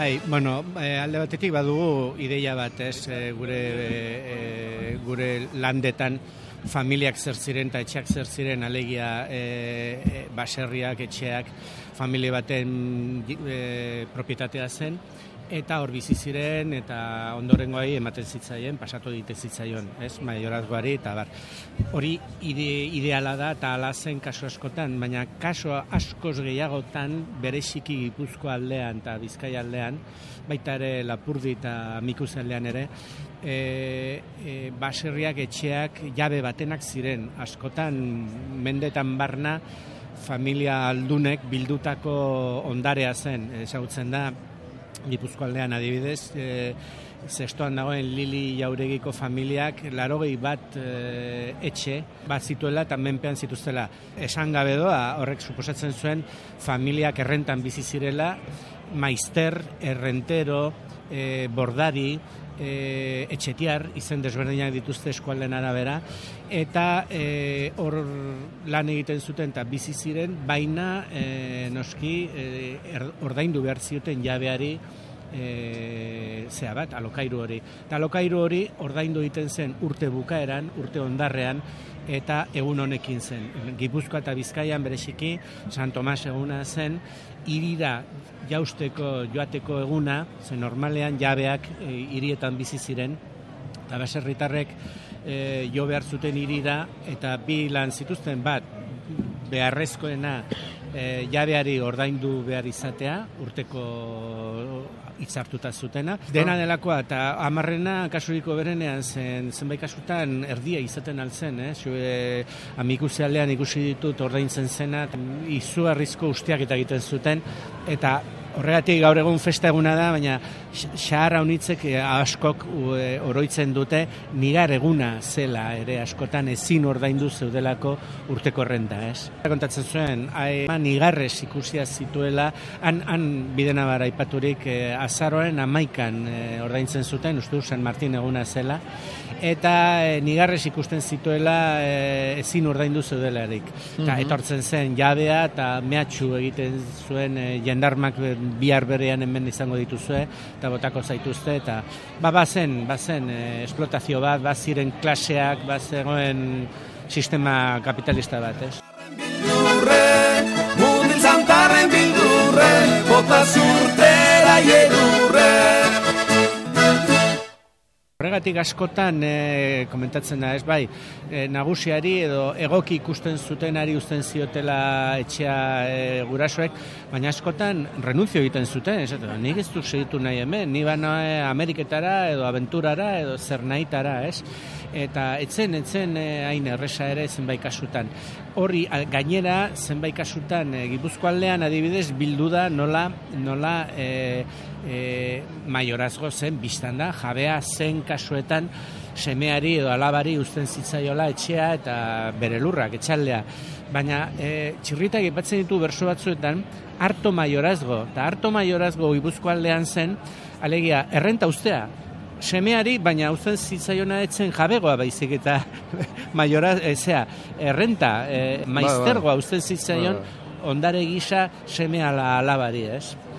Bai, bueno, alde batetik badugu ideia bat, gure landetan familiak zer ziren eta etxeak zer ziren, alegia baserriak, etxeak, familia baten propietatea zen, eta hor bizi ziren eta ondorengoai ematen zitzaien, pasatu egiten zitzaion, maiorazgoari eta bar. Hori ideala da eta ala zen kasu askotan, baina kasu askoz gehiagotan bereziki Gipuzko aldean eta Bizkaia aldean, baita ere Lapurdi eta Mikuze aldean ere, baserriak, etxeak jabe batenak ziren, askotan mendetan barna familia aldunek bildutako ondarea zen, ezagutzen da Gipuzko aldean adibidez, zestoan dagoen Lili Jauregiko familiak 81 etxe bat zituela eta menpean zituztela. Esan gabe doa, horrek suposatzen zuen familiak errentan bizi zirela, maizter, errentero, bordari, etxetiar, izen desberdinak dituzte eskualden arabera, eta hor lan egiten zuten eta bizi ziren, baina noski ordaindu behar zioten jabeari alokairu hori. Eta alokairu hori ordaindu egiten zen urte bukaeran, urte ondarrean, eta egun honekin zen. Gipuzkoa eta Bizkaian bereziki, San Tomas eguna zen, hirira joateko eguna, zen normalean jabeak hirietan bizi ziren, eta baserritarrek jo behar zuten hirira, eta bi lan zituzten bat, beharrezkoena jabeari ordaindu behar izatea, urteko hitzartuta zutena. Dena delakoa, eta 10 kasuriko berenean zenbait kasutan erdia izaten altzen, Mikuze aldean ikusi ditut ordaintzen zena, izugarrizko usteak eta egiten zuten, eta horregatik gaur egun festa eguna da, baina xaharra unitzek askok oroitzen dute nigar eguna zela ere askotan ezin ordaindu zeudelako urteko renta, Kontatzen zuen, nigarrez ikusia zituela, han bidenabar aipaturik azaroaren 11 ordaintzen zuten, uste San Martin eguna zela, eta nigarrez ikusten zituela ezin ordaindu zeudelarik. Eta etortzen zen jabea eta mehatxu egiten zuen jendarmak bihar berean hemen izango dituzue, eta botako zaituzte, eta bazen esplotazio bat, baziren klaseak, bazegoen sistema kapitalista bat, Mutil zantarren bildurre, bota zurtera jedurre. Horregatik askotan komentatzen da, nagusiari edo egoki ikusten zutenari uzten ziotela etxea gurasoek, baina askotan renunzio egiten zuten, nik ez dut segitu nahi hemen, ni bana Ameriketara edo abenturara edo zer nahitara, eta etzen hain erresa ere zenbait kasutan. Hori gainera zenbait kasutan Gipuzko aldean adibidez bildu da nola maiorazgo zen biztan da, jabea zen kasuetan semeari edo alabari uzten zitzaiola etxea eta bere lurrak, etxaldea. Baina txirritak aipatzen ditu berso batzuetan harto maiorazgo, eta harto maiorazgo Gipuzko aldean zen, alegia, errenta uztea, semeari, baina uzten zitzaiona etzen jabegoa baizik eta errenta, maiztergoa uzten zitzaion ondare gisa semea alabari,